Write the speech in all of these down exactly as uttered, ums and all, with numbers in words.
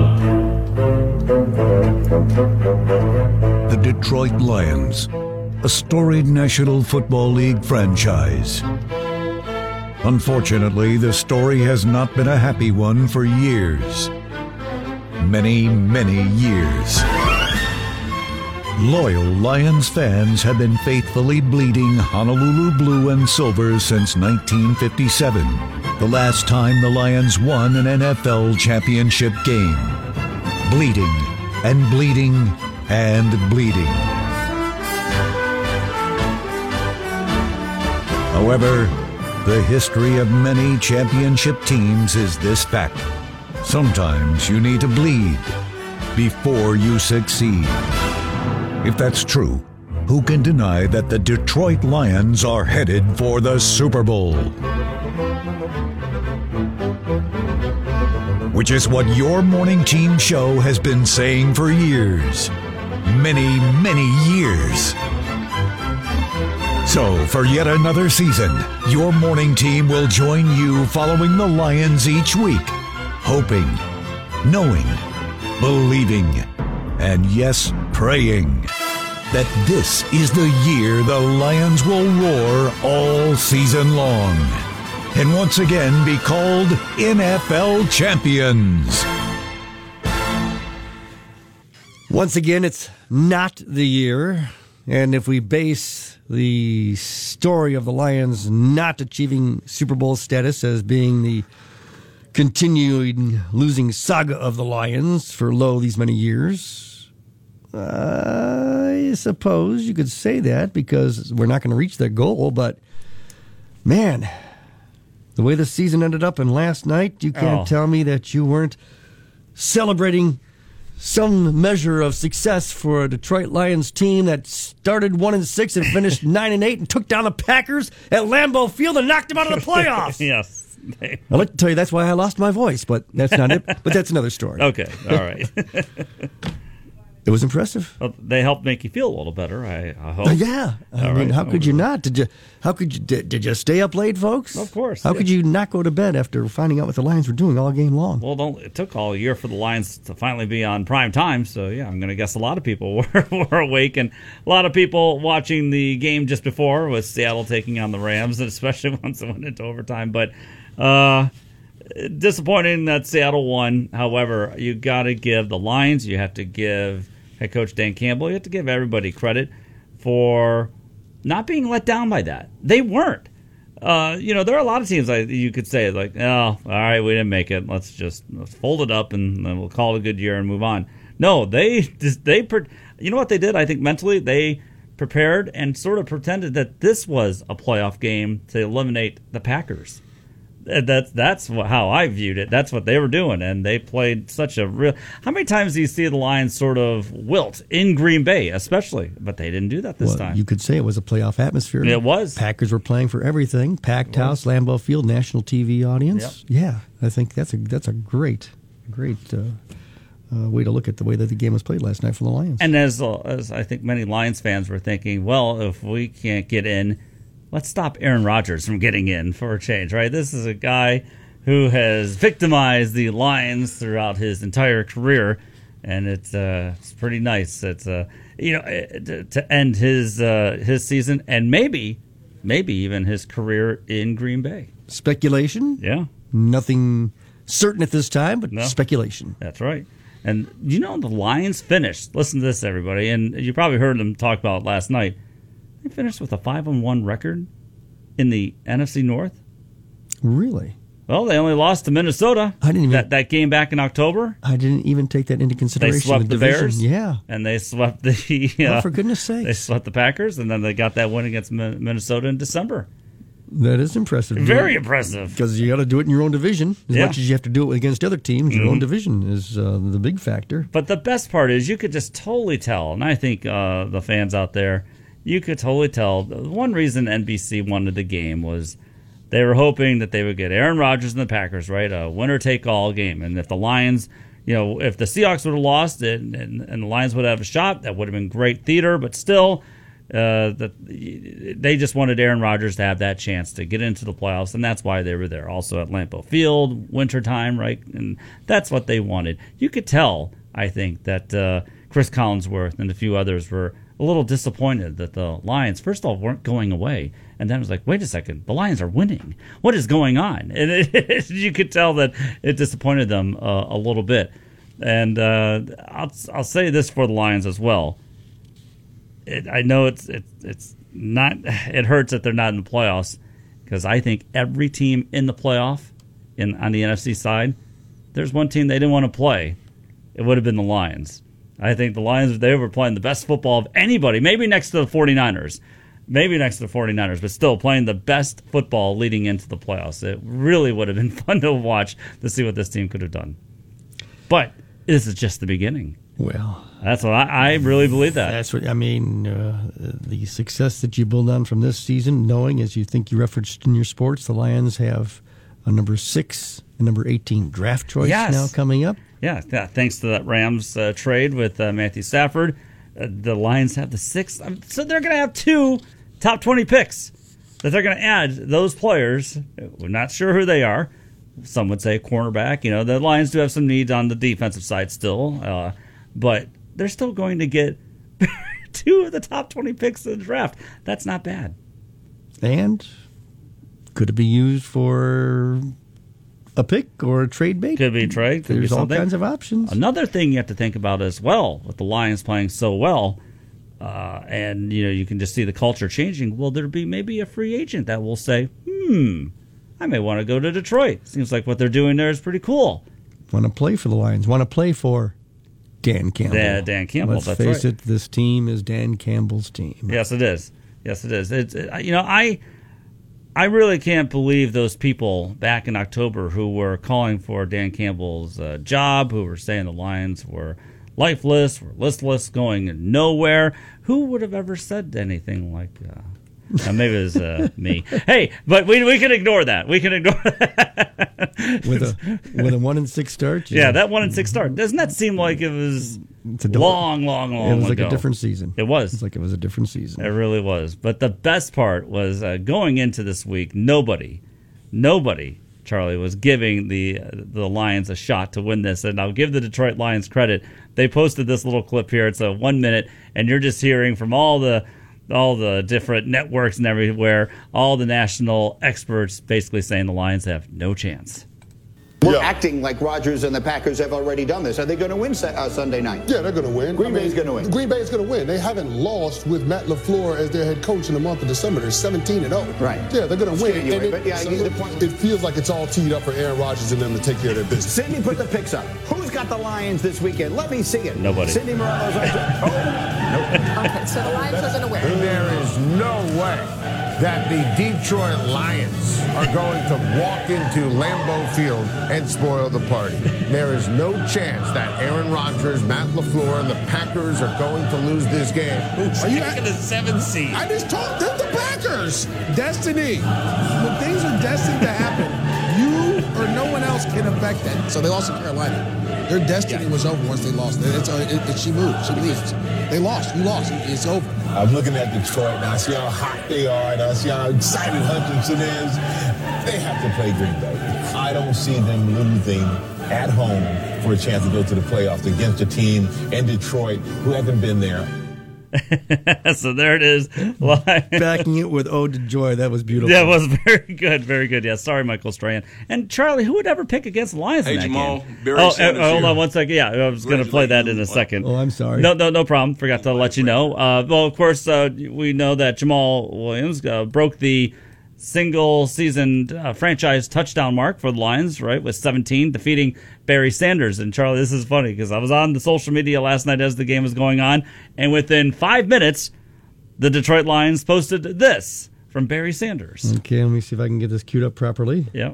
The Detroit Lions, a storied National Football League franchise. Unfortunately, the story has not been a happy one for years. Many, many years. Loyal Lions fans have been faithfully bleeding Honolulu blue and silver since nineteen fifty-seven, the last time the Lions won an N F L championship game. Bleeding and bleeding and bleeding. However, the history of many championship teams is this fact. Sometimes you need to bleed before you succeed. If that's true, who can deny that the Detroit Lions are headed for the Super Bowl? Which is what your morning team show has been saying for years. Many, many years. So, for yet another season, your morning team will join you following the Lions each week, hoping, knowing, believing, and yes, praying that this is the year the Lions will roar all season long and once again be called N F L champions. Once again, it's not the year, and if we base the story of the Lions not achieving Super Bowl status as being the continuing losing saga of the Lions for, lo, these many years, I suppose you could say that because we're not going to reach that goal. But, man, the way the season ended up and last night, you can't oh. tell me that you weren't celebrating some measure of success for a Detroit Lions team that started one and six and finished nine and eight and took down the Packers at Lambeau Field and knocked them out of the playoffs. Yes. I'd like to tell you that's why I lost my voice, but that's not it. But that's another story. Okay, all right. It was impressive. Well, they helped make you feel a little better, I, I hope. Uh, yeah. I All mean, right. how could you not? Did you? How could you? Did, did you stay up late, folks? Of course. How yeah. could you not go to bed after finding out what the Lions were doing all game long? Well, don't, it took all year for the Lions to finally be on prime time, so yeah, I'm going to guess a lot of people were, were awake, and a lot of people watching the game just before with Seattle taking on the Rams, and especially once it went into overtime. But uh, disappointing that Seattle won. However, you got to give the Lions, you have to give head coach Dan Campbell, you have to give everybody credit for not being let down by that. They weren't. Uh, you know, there are a lot of teams like you could say, like, oh, all right, we didn't make it. Let's just let's fold it up and then we'll call it a good year and move on. No, they they you know what they did? I think mentally they prepared and sort of pretended that this was a playoff game to eliminate the Packers. That's that's how I viewed it. That's what they were doing, and they played such a real. How many times do you see the Lions sort of wilt in Green Bay, especially? But they didn't do that this well, time. You could say it was a playoff atmosphere. It was. Packers were playing for everything. Packed house, Lambeau Field, national T V audience. Yep. Yeah, I think that's a that's a great, great uh, uh, way to look at the way that the game was played last night for the Lions. And as uh, as I think many Lions fans were thinking, well, if we can't get in, let's stop Aaron Rodgers from getting in for a change, right? This is a guy who has victimized the Lions throughout his entire career, and it's uh, it's pretty nice. It's uh, you know to, to end his uh, his season and maybe maybe even his career in Green Bay. Speculation? Yeah, nothing certain at this time, but no. speculation. That's right. And you know the Lions finished. Listen to this, everybody, and you probably heard them talk about it last night. They finished with a five and one record in the N F C North. Really? Well, they only lost to Minnesota. I didn't even, that that game back in October. I didn't even take that into consideration. They swept the, the Bears. Yeah, and they swept the. Uh, oh, for goodness' sake! They swept the Packers, and then they got that win against Minnesota in December. That is impressive. Very impressive. Because you got to do it in your own division as yeah. much as you have to do it against other teams. Your mm-hmm. own division is uh, the big factor. But the best part is you could just totally tell, and I think uh, the fans out there, you could totally tell. One reason N B C wanted the game was they were hoping that they would get Aaron Rodgers and the Packers, right? A winner-take-all game. And if the Lions, you know, if the Seahawks would have lost it and, and the Lions would have a shot, that would have been great theater. But still, Uh, that they just wanted Aaron Rodgers to have that chance to get into the playoffs, and that's why they were there. Also at Lambeau Field, wintertime, right? And that's what they wanted. You could tell, I think, that uh, Chris Collinsworth and a few others were a little disappointed that the Lions, first of all, weren't going away. And then it was like, wait a second, the Lions are winning. What is going on? And it, it, you could tell that it disappointed them uh, a little bit. And uh, I'll, I'll say this for the Lions as well. It, I know it's it, it's not. It hurts that they're not in the playoffs, because I think every team in the playoff, in on the N F C side, there's one team they didn't want to play. It would have been the Lions. I think the Lions, they were playing the best football of anybody, maybe next to the 49ers, maybe next to the 49ers, but still playing the best football leading into the playoffs. It really would have been fun to watch to see what this team could have done. But this is just the beginning. Well, that's what I, I really believe that. That's what I mean. Uh, the success that you build on from this season, knowing, as you think you referenced in your sports, the Lions have a number six and number eighteen draft choice yes. now coming up. Yeah, yeah, thanks to that Rams uh, trade with uh, Matthew Stafford, uh, the Lions have the sixth. Um, so they're going to have two top twenty picks that they're going to add. Those players, we're not sure who they are. Some would say cornerback. You know, the Lions do have some needs on the defensive side still. Uh, But they're still going to get two of the top twenty picks in the draft. That's not bad. And could it be used for a pick or a trade bait? Could be a trade. Could There's be all something. kinds of options. Another thing you have to think about as well, with the Lions playing so well, uh, and you know you can just see the culture changing. Will there be maybe a free agent that will say, "Hmm, I may want to go to Detroit. Seems like what they're doing there is pretty cool." Want to play for the Lions? Want to play for Dan Campbell. Dan, Dan Campbell, Let's that's face right. it, this team is Dan Campbell's team. Yes, it is. Yes, it is. It's it, you know I I really can't believe those people back in October who were calling for Dan Campbell's uh, job, who were saying the Lions were lifeless, were listless, going nowhere. Who would have ever said anything like that? Uh, maybe it was uh, me. Hey, but we we can ignore that. We can ignore that. with a with a one and six start. Yeah, that one and six start. Doesn't that seem like it was a long, long, long It was like ago? a different season. It was. It's like it was a different season. It really was. But the best part was uh, going into this week, nobody, nobody, Charlie, was giving the uh, the Lions a shot to win this. And I'll give the Detroit Lions credit. They posted this little clip here. It's a one minute, and you're just hearing from all the all the different networks and everywhere, all the national experts basically saying the Lions have no chance. We're Yeah. acting like Rodgers and the Packers have already done this. Are they going to win sa- uh, Sunday night? Yeah, they're going to win. Green Bay's gonna win. Green Bay's going to win. They haven't lost with Matt LaFleur as their head coach in the month of December. They're seventeen and oh. Right. Yeah, they're going to win. Anyway, And it, but yeah, so the point- it feels like it's all teed up for Aaron Rodgers and them to take care of their business. Sydney, put the picks up. Who's got the Lions this weekend? Let me see it. Nobody. Sydney Morales. Okay, so the Lions are going to win. There is no way that the Detroit Lions are going to walk into Lambeau Field and spoil the party. There is no chance that Aaron Rodgers, Matt LaFleur, and the Packers are going to lose this game. Are you Taking a seven seed. I just told them the Packers. Destiny. When things are destined to happen, you or no one else can affect that. So they lost to Carolina. Their destiny was over once they lost. It's, uh, it, it, she moved. She leaves. They lost. You lost. It's over. I'm looking at Detroit, and I see how hot they are, and I see how excited Hutchinson is. They have to play Green Bay. I don't see them losing at home for a chance to go to the playoffs against a team in Detroit who hasn't been there. So there it is. Lions. Backing it with Ode to Joy. That was beautiful. That was very good, very good. Yeah, sorry, Michael Strahan. And Charlie, who would ever pick against the Lions Hey, in that Jamal, game? Barry oh, Sanders uh, hold here. on one second. Yeah, I was going to play that in a second. Oh, I'm sorry. No, no, no problem. Forgot to let you know. Uh, well, of course, uh, we know that Jamal Williams uh, broke the single-season uh, franchise touchdown mark for the Lions, right, with seventeen, defeating Barry Sanders. And, Charlie, this is funny because I was on the social media last night as the game was going on, and within five minutes, the Detroit Lions posted this from Barry Sanders. Okay, let me see if I can get this queued up properly. Yep.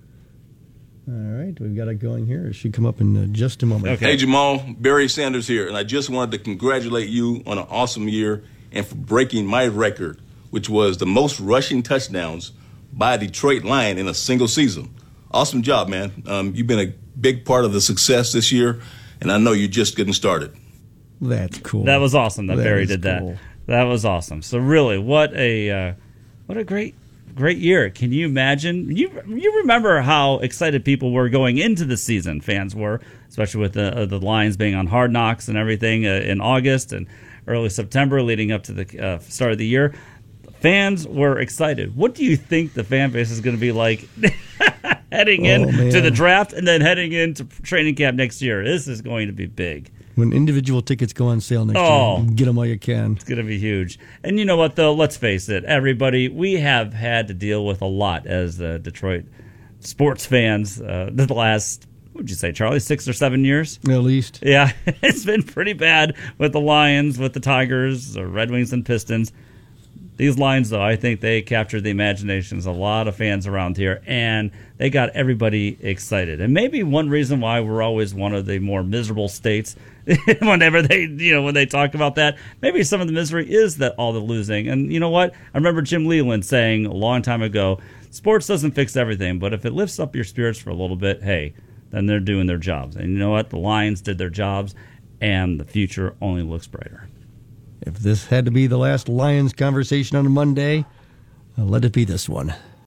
All right, we've got it going here. It should come up in uh, just a moment. Okay. Hey, Jamal, Barry Sanders here, and I just wanted to congratulate you on an awesome year and for breaking my record, which was the most rushing touchdowns by a Detroit Lion in a single season. Awesome job, man. Um, you've been a big part of the success this year, and I know you're just getting started. That's cool. That was awesome that, That Barry is did cool. that. That was awesome. So really, what a uh, what a great great year. Can you imagine? You you remember how excited people were going into the season, fans were, especially with the uh, the Lions being on Hard Knocks and everything uh, in August and early September leading up to the uh, start of the year. Fans were excited. What do you think the fan base is going to be like heading Oh, in man. to the draft and then heading into training camp next year? This is going to be big. When individual tickets go on sale next Oh. year, get them while you can. It's going to be huge. And you know what, though? Let's face it, everybody, we have had to deal with a lot as uh, Detroit sports fans uh, the last, what would you say, Charlie, six or seven years? At least. Yeah, it's been pretty bad with the Lions, with the Tigers, the Red Wings, and Pistons. These Lions, though, I think they captured the imaginations of a lot of fans around here, and they got everybody excited. And maybe one reason why we're always one of the more miserable states, whenever they, you know, when they talk about that, maybe some of the misery is that all the losing. And you know what? I remember Jim Leland saying a long time ago, sports doesn't fix everything, but if it lifts up your spirits for a little bit, hey, then they're doing their jobs. And you know what? The Lions did their jobs, and the future only looks brighter. If this had to be the last Lions conversation on a Monday, uh, let it be this one.